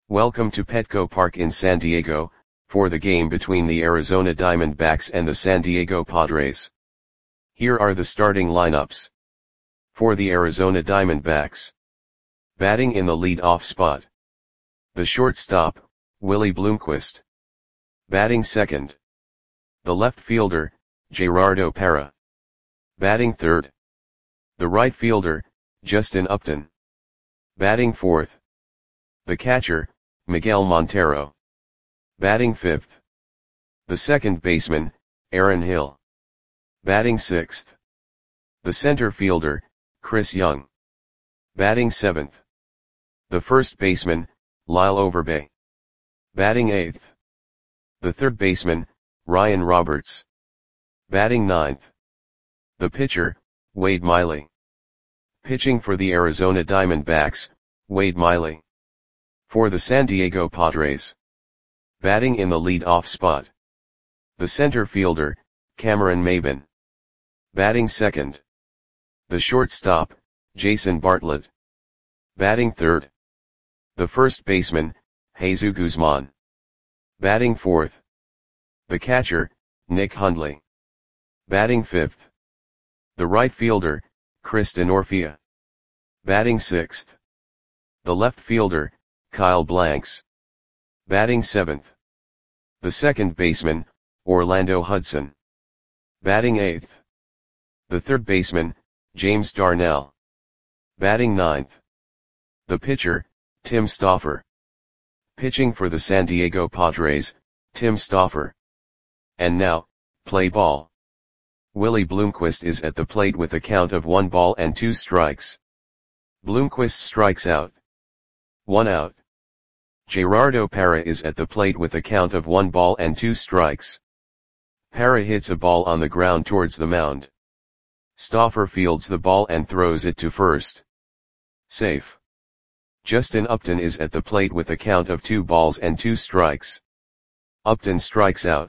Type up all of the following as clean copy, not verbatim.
Welcome to Petco Park in San Diego, for the game between the Arizona Diamondbacks and the San Diego Padres. Here are the starting lineups. For the Arizona Diamondbacks. Batting in the lead-off spot. The shortstop, Willie Bloomquist. Batting second. The left fielder, Gerardo Parra. Batting third. The right fielder, Justin Upton. Batting fourth. The catcher, Miguel Montero. Batting fifth. The second baseman, Aaron Hill. Batting sixth. The center fielder, Chris Young. Batting seventh. The first baseman, Lyle Overbay. Batting eighth. The third baseman, Ryan Roberts. Batting ninth. The pitcher, Wade Miley. Pitching for the Arizona Diamondbacks, Wade Miley. For the San Diego Padres. Batting in the lead-off spot. The center fielder, Cameron Maybin. Batting second. The shortstop, Jason Bartlett. Batting third. The first baseman, Jesus Guzman. Batting fourth. The catcher, Nick Hundley. Batting fifth. The right fielder, Chris Denorfia. Batting sixth. The left fielder, Kyle Blanks. Batting seventh. The second baseman, Orlando Hudson. Batting eighth. The third baseman, James Darnell. Batting ninth. The pitcher, Tim Stauffer. Pitching for the San Diego Padres, Tim Stauffer. And now, play ball. Willie Bloomquist is at the plate with a count of 1 ball and 2 strikes. Bloomquist strikes out. 1 out. Gerardo Parra is at the plate with a count of 1 ball and 2 strikes. Parra hits a ball on the ground towards the mound. Stauffer fields the ball and throws it to first. Safe. Justin Upton is at the plate with a count of 2 balls and 2 strikes. Upton strikes out.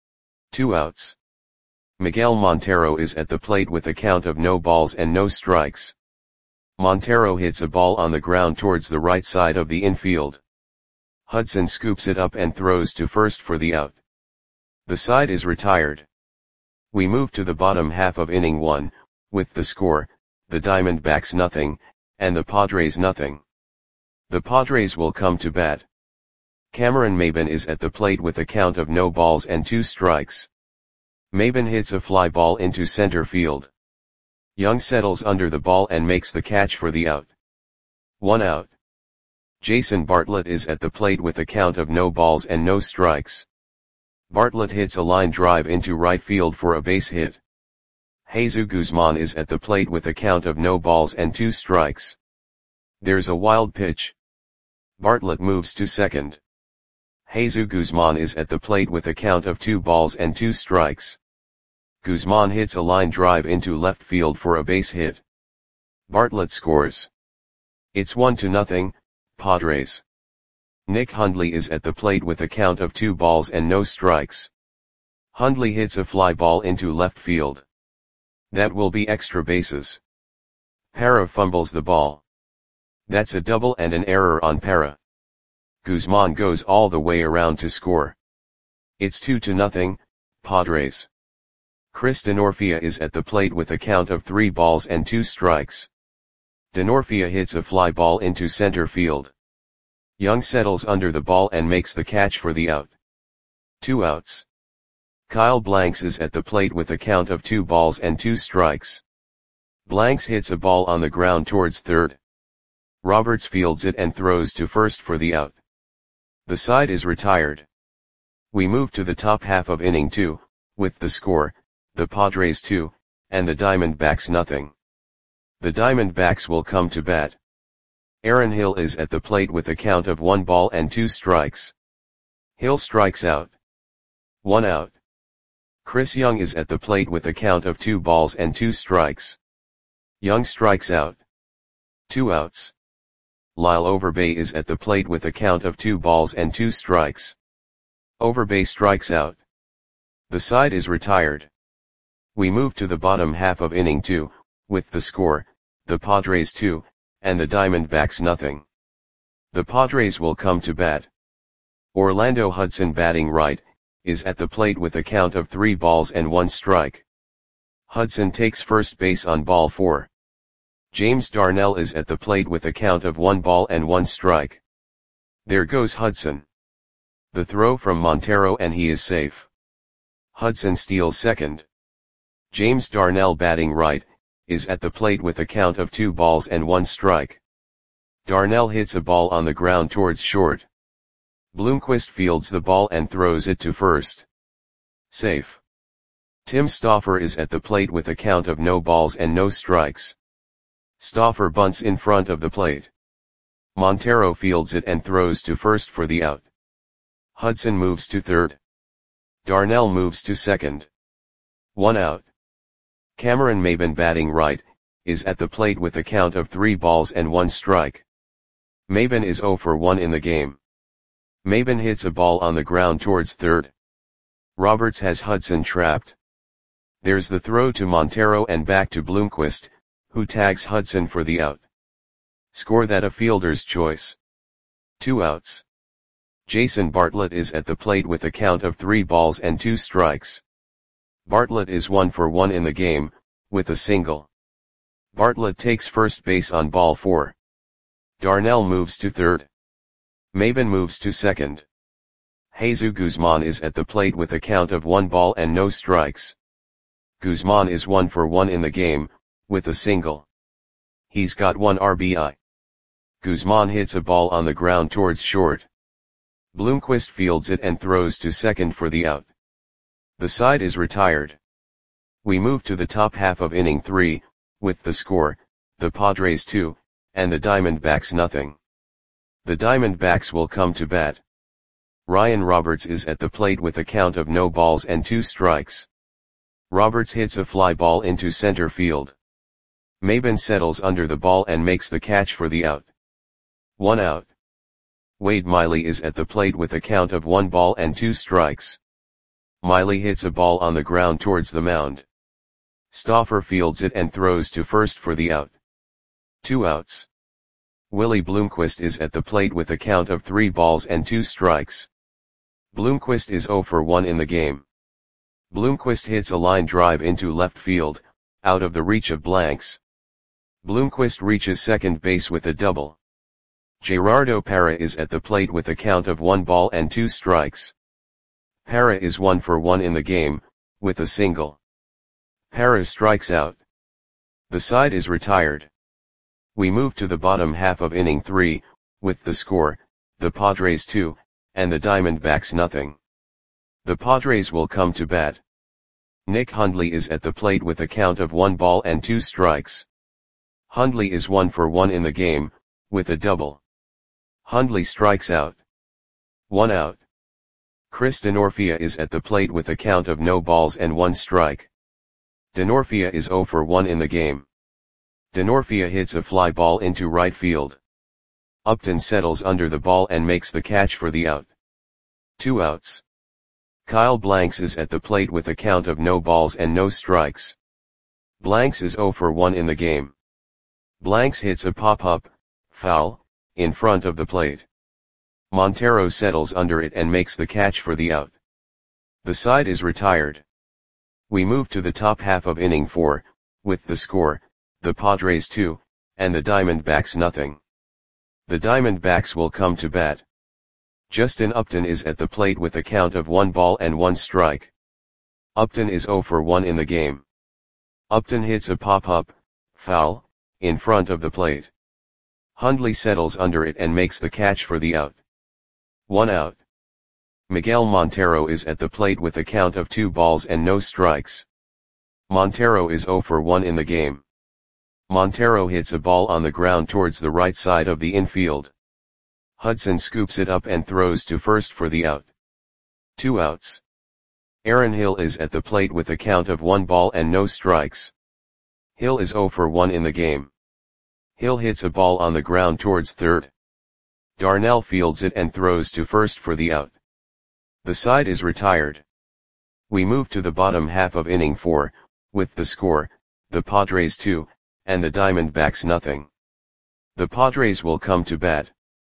2 outs. Miguel Montero is at the plate with a count of no balls and no strikes. Montero hits a ball on the ground towards the right side of the infield. Hudson scoops it up and throws to first for the out. The side is retired. We move to the bottom half of inning 1, with the score, the Diamondbacks nothing, and the Padres nothing. The Padres will come to bat. Cameron Maybin is at the plate with a count of no balls and 2 strikes. Maybin hits a fly ball into center field. Young settles under the ball and makes the catch for the out. 1 out. Jason Bartlett is at the plate with a count of no balls and no strikes. Bartlett hits a line drive into right field for a base hit. Jesus Guzman is at the plate with a count of no balls and 2 strikes. There's a wild pitch. Bartlett moves to second. Jesus Guzman is at the plate with a count of 2 balls and 2 strikes. Guzman hits a line drive into left field for a base hit. Bartlett scores. It's 1-0, Padres. Nick Hundley is at the plate with a count of 2 balls and no strikes. Hundley hits a fly ball into left field. That will be extra bases. Parra fumbles the ball. That's a double and an error on Parra. Guzman goes all the way around to score. It's 2-0, Padres. Chris Denorfia is at the plate with a count of 3 balls and 2 strikes. Denorfia hits a fly ball into center field. Young settles under the ball and makes the catch for the out. 2 outs. Kyle Blanks is at the plate with a count of 2 balls and 2 strikes. Blanks hits a ball on the ground towards third. Roberts fields it and throws to first for the out. The side is retired. We move to the top half of inning 2, with the score, the Padres 2, and the Diamondbacks nothing. The Diamondbacks will come to bat. Aaron Hill is at the plate with a count of 1 ball and 2 strikes. Hill strikes out. 1 out. Chris Young is at the plate with a count of 2 balls and 2 strikes. Young strikes out. 2 outs. Lyle Overbay is at the plate with a count of 2 balls and 2 strikes. Overbay strikes out. The side is retired. We move to the bottom half of inning 2, with the score, the Padres 2, and the Diamondbacks nothing. The Padres will come to bat. Orlando Hudson batting right, is at the plate with a count of 3 balls and 1 strike. Hudson takes first base on ball 4. James Darnell is at the plate with a count of 1 ball and 1 strike. There goes Hudson. The throw from Montero and he is safe. Hudson steals second. James Darnell batting right, is at the plate with a count of 2 balls and 1 strike. Darnell hits a ball on the ground towards short. Bloomquist fields the ball and throws it to first. Safe. Tim Stauffer is at the plate with a count of no balls and no strikes. Stauffer bunts in front of the plate. Montero fields it and throws to first for the out. Hudson moves to third. Darnell moves to second. 1 out. Cameron Maybin batting right, is at the plate with a count of 3 balls and 1 strike. Maybin is 0 for 1 in the game. Maybin hits a ball on the ground towards third. Roberts has Hudson trapped. There's the throw to Montero and back to Bloomquist, who tags Hudson for the out. Score that a fielder's choice. 2 outs. Jason Bartlett is at the plate with a count of 3 balls and 2 strikes. Bartlett is 1 for 1 in the game, with a single. Bartlett takes first base on ball 4. Darnell moves to third. Maybin moves to second. Jesus Guzman is at the plate with a count of 1 ball and no strikes. Guzman is 1 for 1 in the game, with a single. He's got 1 RBI. Guzman hits a ball on the ground towards short. Bloomquist fields it and throws to second for the out. The side is retired. We move to the top half of inning 3, with the score, the Padres 2, and the Diamondbacks nothing. The Diamondbacks will come to bat. Ryan Roberts is at the plate with a count of no balls and 2 strikes. Roberts hits a fly ball into center field. Maybin settles under the ball and makes the catch for the out. 1 out. Wade Miley is at the plate with a count of 1 ball and 2 strikes. Miley hits a ball on the ground towards the mound. Stauffer fields it and throws to first for the out. 2 outs. Willie Bloomquist is at the plate with a count of 3 balls and 2 strikes. Bloomquist is 0 for 1 in the game. Bloomquist hits a line drive into left field, out of the reach of blanks. Bloomquist reaches second base with a double. Gerardo Parra is at the plate with a count of 1 ball and 2 strikes. Parra is 1 for 1 in the game, with a single. Parra strikes out. The side is retired. We move to the bottom half of inning 3, with the score, the Padres 2, and the Diamondbacks nothing. The Padres will come to bat. Nick Hundley is at the plate with a count of 1 ball and 2 strikes. Hundley is 1 for 1 in the game, with a double. Hundley strikes out. 1 out. Chris Denorfia is at the plate with a count of no balls and 1 strike. Denorfia is 0 for 1 in the game. Denorfia hits a fly ball into right field. Upton settles under the ball and makes the catch for the out. 2 outs. Kyle Blanks is at the plate with a count of no balls and no strikes. Blanks is 0 for 1 in the game. Blanks hits a pop-up, foul, in front of the plate. Montero settles under it and makes the catch for the out. The side is retired. We move to the top half of inning 4, with the score, the Padres 2, and the Diamondbacks nothing. The Diamondbacks will come to bat. Justin Upton is at the plate with a count of 1 ball and 1 strike. Upton is 0 for 1 in the game. Upton hits a pop-up, foul, in front of the plate. Hundley settles under it and makes the catch for the out. 1 out. Miguel Montero is at the plate with a count of 2 balls and no strikes. Montero is 0 for 1 in the game. Montero hits a ball on the ground towards the right side of the infield. Hudson scoops it up and throws to first for the out. 2 outs. Aaron Hill is at the plate with a count of 1 ball and no strikes. Hill is 0 for 1 in the game. Hill hits a ball on the ground towards third. Darnell fields it and throws to first for the out. The side is retired. We move to the bottom half of inning 4, with the score, the Padres 2, and the Diamondbacks nothing. The Padres will come to bat.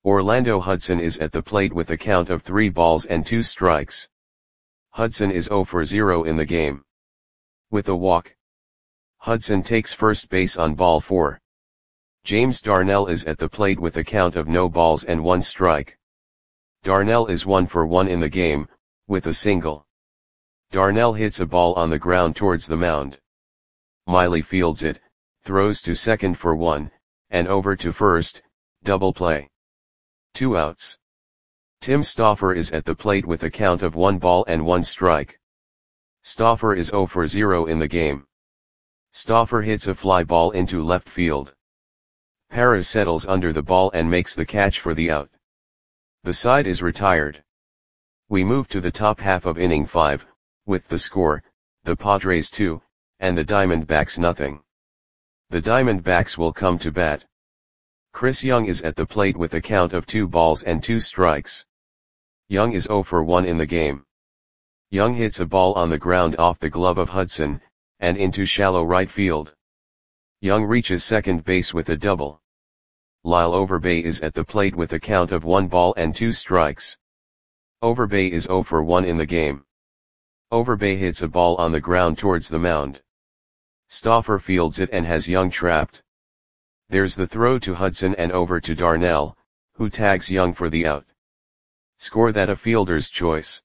Orlando Hudson is at the plate with a count of 3 balls and 2 strikes. Hudson is 0 for 0 in the game. With a walk, Hudson takes first base on ball 4. James Darnell is at the plate with a count of no balls and 1 strike. Darnell is 1 for 1 in the game, with a single. Darnell hits a ball on the ground towards the mound. Miley fields it, throws to second for 1, and over to first, double play. 2 outs. Tim Stauffer is at the plate with a count of 1 ball and 1 strike. Stauffer is 0 for 0 in the game. Stauffer hits a fly ball into left field. Parra settles under the ball and makes the catch for the out. The side is retired. We move to the top half of inning 5, with the score, the Padres 2, and the Diamondbacks nothing. The Diamondbacks will come to bat. Chris Young is at the plate with a count of 2 balls and 2 strikes. Young is 0 for 1 in the game. Young hits a ball on the ground off the glove of Hudson, and into shallow right field. Young reaches second base with a double. Lyle Overbay is at the plate with a count of 1 ball and 2 strikes. Overbay is 0 for 1 in the game. Overbay hits a ball on the ground towards the mound. Stauffer fields it and has Young trapped. There's the throw to Hudson and over to Darnell, who tags Young for the out. Score that a fielder's choice.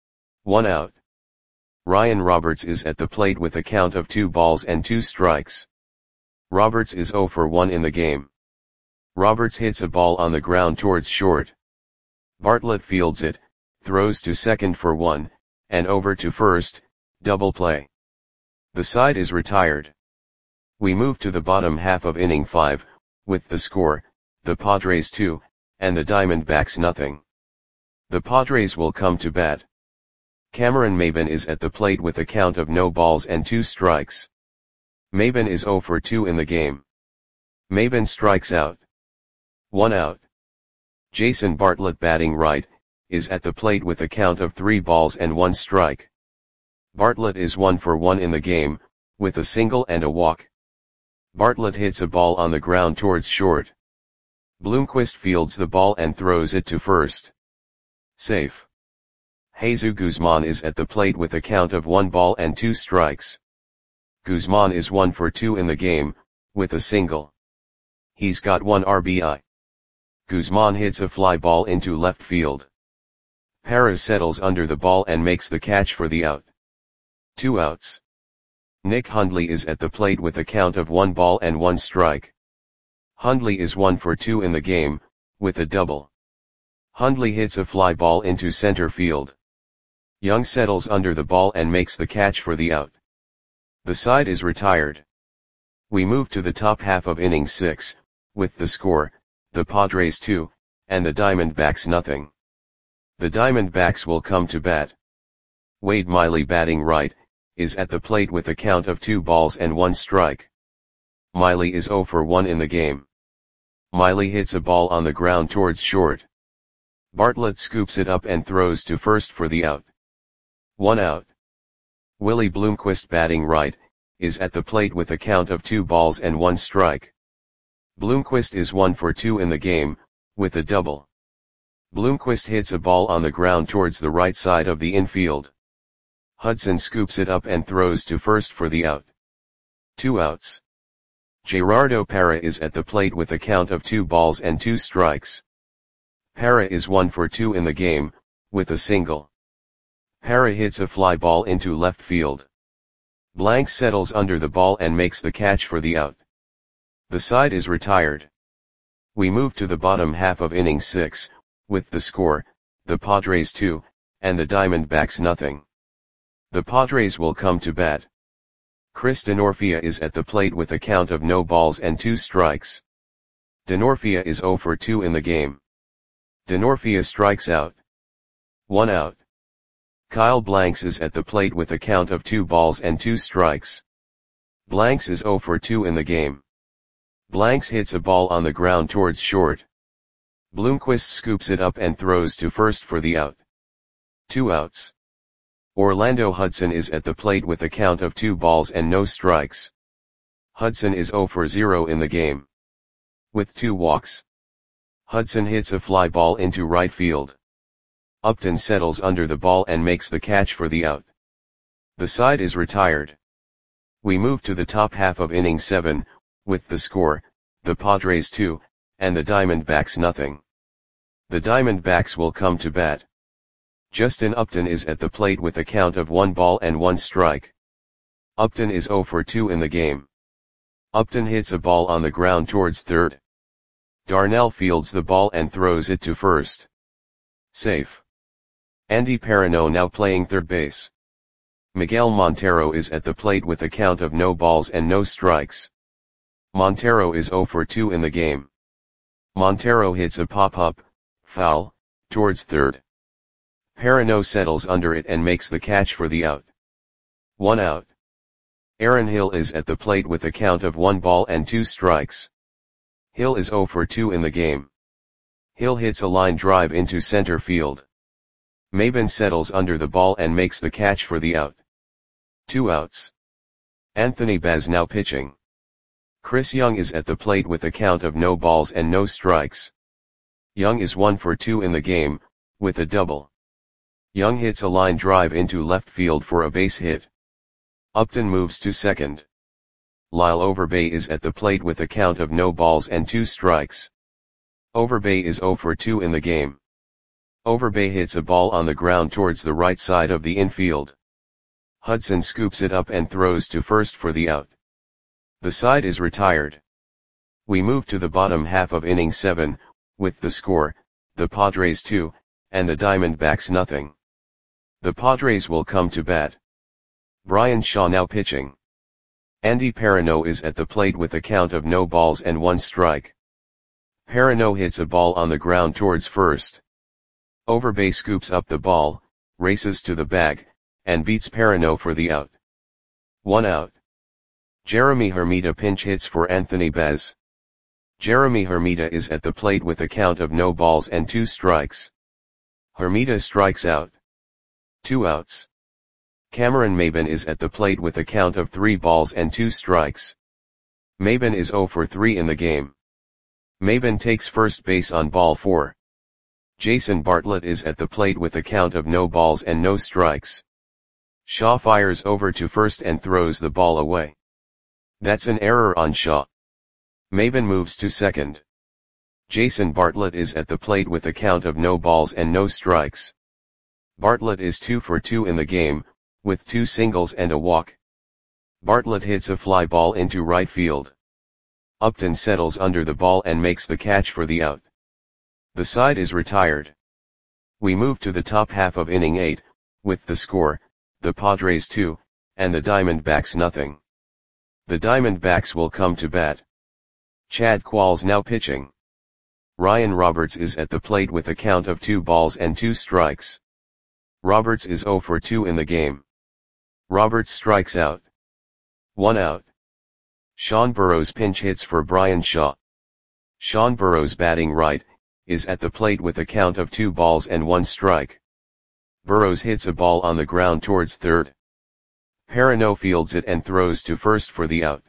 1 out. Ryan Roberts is at the plate with a count of 2 balls and 2 strikes. Roberts is 0 for 1 in the game. Roberts hits a ball on the ground towards short. Bartlett fields it, throws to second for 1, and over to first, double play. The side is retired. We move to the bottom half of inning 5, with the score, the Padres 2, and the Diamondbacks nothing. The Padres will come to bat. Cameron Maybin is at the plate with a count of no balls and 2 strikes. Maybin is 0 for 2 in the game. Maybin strikes out. 1 out. Jason Bartlett batting right, is at the plate with a count of 3 balls and 1 strike. Bartlett is 1 for 1 in the game, with a single and a walk. Bartlett hits a ball on the ground towards short. Bloomquist fields the ball and throws it to first. Safe. Jesus Guzman is at the plate with a count of 1 ball and 2 strikes. Guzman is 1 for 2 in the game, with a single. He's got 1 RBI. Guzman hits a fly ball into left field. Parra settles under the ball and makes the catch for the out. 2 outs. Nick Hundley is at the plate with a count of 1 ball and 1 strike. Hundley is 1 for 2 in the game, with a double. Hundley hits a fly ball into center field. Young settles under the ball and makes the catch for the out. The side is retired. We move to the top half of inning 6, with the score, the Padres 2, and the Diamondbacks nothing. The Diamondbacks will come to bat. Wade Miley batting right, is at the plate with a count of 2 balls and 1 strike. Miley is 0 for 1 in the game. Miley hits a ball on the ground towards short. Bartlett scoops it up and throws to first for the out. 1 out. Willie Bloomquist batting right, is at the plate with a count of 2 balls and 1 strike. Bloomquist is 1 for 2 in the game, with a double. Bloomquist hits a ball on the ground towards the right side of the infield. Hudson scoops it up and throws to first for the out. 2 outs. Gerardo Parra is at the plate with a count of 2 balls and 2 strikes. Parra is 1 for 2 in the game, with a single. Parra hits a fly ball into left field. Blank settles under the ball and makes the catch for the out. The side is retired. We move to the bottom half of inning 6, with the score, the Padres 2, and the Diamondbacks nothing. The Padres will come to bat. Chris Denorfia is at the plate with a count of no balls and 2 strikes. Denorfia is 0 for 2 in the game. Denorfia strikes out. 1 out. Kyle Blanks is at the plate with a count of 2 balls and 2 strikes. Blanks is 0 for 2 in the game. Blanks hits a ball on the ground towards short. Bloomquist scoops it up and throws to first for the out. 2 outs. Orlando Hudson is at the plate with a count of 2 balls and no strikes. Hudson is 0 for 0 in the game. With 2 walks. Hudson hits a fly ball into right field. Upton settles under the ball and makes the catch for the out. The side is retired. We move to the top half of inning 7, with the score, the Padres 2, and the Diamondbacks nothing. The Diamondbacks will come to bat. Justin Upton is at the plate with a count of 1 ball and 1 strike. Upton is 0 for 2 in the game. Upton hits a ball on the ground towards third. Darnell fields the ball and throws it to first. Safe. Andy Perino now playing third base. Miguel Montero is at the plate with a count of no balls and no strikes. Montero is 0 for 2 in the game. Montero hits a pop-up, foul, towards third. Perino settles under it and makes the catch for the out. 1 out. Aaron Hill is at the plate with a count of 1 ball and 2 strikes. Hill is 0 for 2 in the game. Hill hits a line drive into center field. Maben settles under the ball and makes the catch for the out. 2 outs. Anthony Baz now pitching. Chris Young is at the plate with a count of no balls and no strikes. Young is 1 for 2 in the game, with a double. Young hits a line drive into left field for a base hit. Upton moves to second. Lyle Overbay is at the plate with a count of no balls and 2 strikes. Overbay is 0 for 2 in the game. Overbay hits a ball on the ground towards the right side of the infield. Hudson scoops it up and throws to first for the out. The side is retired. We move to the bottom half of inning 7, with the score, the Padres 2, and the Diamondbacks nothing. The Padres will come to bat. Bryan Shaw now pitching. Andy Perino is at the plate with a count of no balls and 1 strike. Perino hits a ball on the ground towards first. Overbay scoops up the ball, races to the bag, and beats Perino for the out. 1 out. Jeremy Hermida pinch hits for Anthony Baz. Jeremy Hermida is at the plate with a count of no balls and 2 strikes. Hermida strikes out. 2 outs. Cameron Maben is at the plate with a count of 3 balls and 2 strikes. Maben is 0 for 3 in the game. Maben takes first base on ball 4. Jason Bartlett is at the plate with a count of no balls and no strikes. Shaw fires over to first and throws the ball away. That's an error on Shaw. Maben moves to second. Jason Bartlett is at the plate with a count of no balls and no strikes. Bartlett is 2 for 2 in the game, with 2 singles and a walk. Bartlett hits a fly ball into right field. Upton settles under the ball and makes the catch for the out. The side is retired. We move to the top half of inning 8, with the score, the Padres 2, and the Diamondbacks nothing. The Diamondbacks will come to bat. Chad Qualls now pitching. Ryan Roberts is at the plate with a count of 2 balls and 2 strikes. Roberts is 0 for 2 in the game. Roberts strikes out. 1 out. Sean Burrows pinch hits for Bryan Shaw. Sean Burrows batting right, is at the plate with a count of 2 balls and 1 strike. Burrows hits a ball on the ground towards third. Perino fields it and throws to first for the out.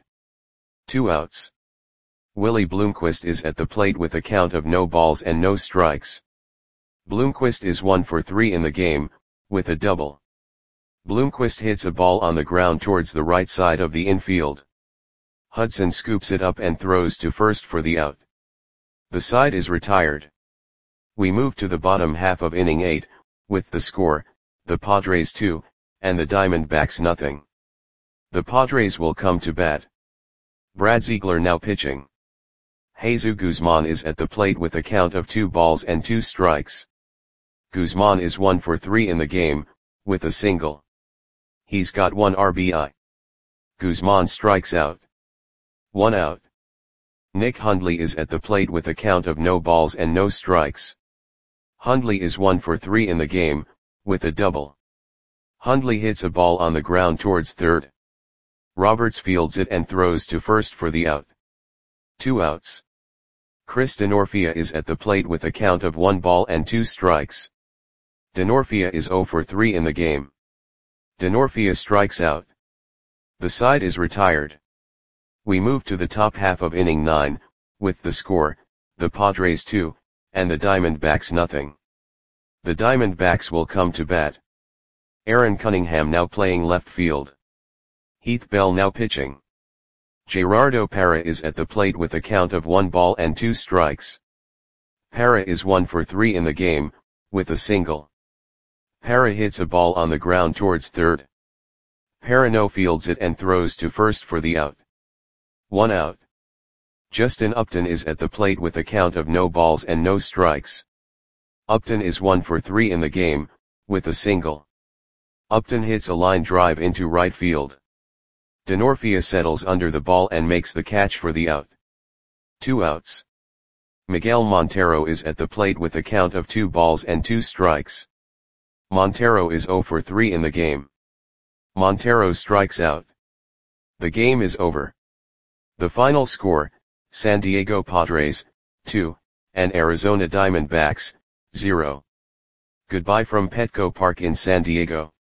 2 outs. Willie Bloomquist is at the plate with a count of no balls and no strikes. Bloomquist is 1 for 3 in the game, with a double. Bloomquist hits a ball on the ground towards the right side of the infield. Hudson scoops it up and throws to first for the out. The side is retired. We move to the bottom half of inning 8, with the score, the Padres 2, and the Diamondbacks nothing. The Padres will come to bat. Brad Ziegler now pitching. Jesus Guzman is at the plate with a count of 2 balls and 2 strikes. Guzman is 1 for 3 in the game, with a single. He's got 1 RBI. Guzman strikes out. 1 out. Nick Hundley is at the plate with a count of no balls and no strikes. Hundley is 1 for 3 in the game, with a double. Hundley hits a ball on the ground towards third. Roberts fields it and throws to first for the out. 2 outs. Chris Denorfia is at the plate with a count of 1 ball and 2 strikes. Denorfia is 0 for 3 in the game. Denorfia strikes out. The side is retired. We move to the top half of inning 9, with the score, the Padres 2, and the Diamondbacks nothing. The Diamondbacks will come to bat. Aaron Cunningham now playing left field. Heath Bell now pitching. Gerardo Parra is at the plate with a count of 1 ball and 2 strikes. Parra is 1 for 3 in the game, with a single. Parra hits a ball on the ground towards third. Parra no fields it and throws to first for the out. 1 out. Justin Upton is at the plate with a count of no balls and no strikes. Upton is 1 for 3 in the game, with a single. Upton hits a line drive into right field. Denorfia settles under the ball and makes the catch for the out. 2 outs. Miguel Montero is at the plate with a count of 2 balls and 2 strikes. Montero is 0 for 3 in the game. Montero strikes out. The game is over. The final score, San Diego Padres, 2, and Arizona Diamondbacks, 0. Goodbye from Petco Park in San Diego.